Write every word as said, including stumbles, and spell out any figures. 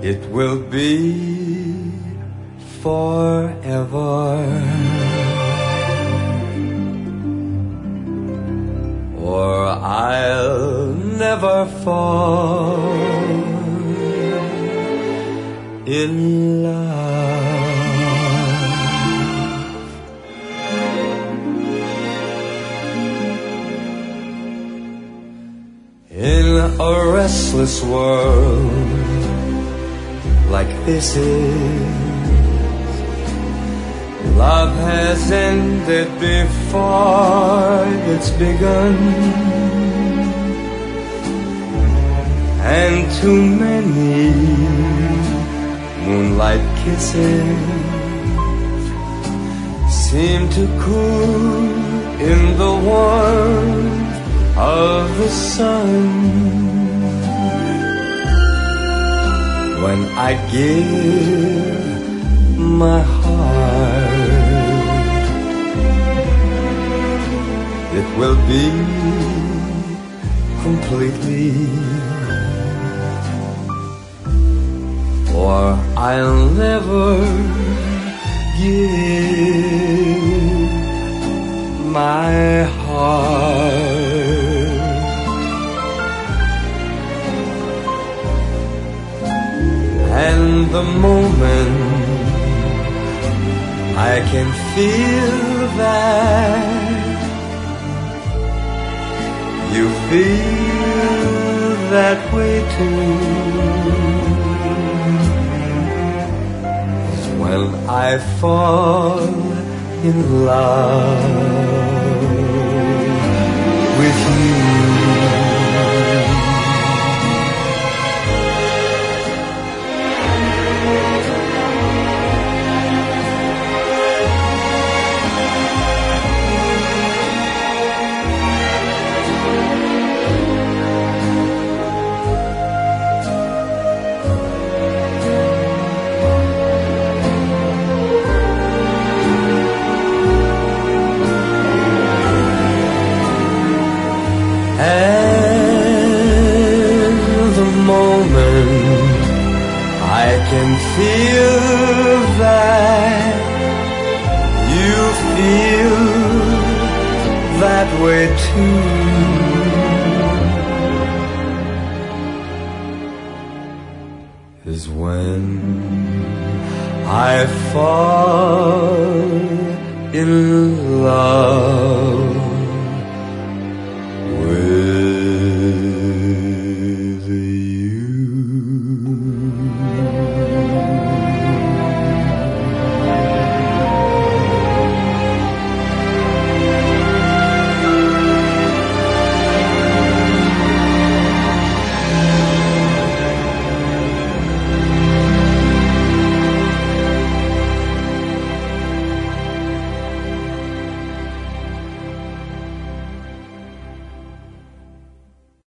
it will be forever, or I'll never fall in love. In a restless world like this is, love has ended before it's begun, and too many moonlight kisses seem to cool in the warmth of the sun. When I give my heart, it will be completely, or I'll never give my heart. And the moment I can feel that you feel that way too, is when I fall in love with you. And the moment I can feel that you feel that way too, is when I fall in love.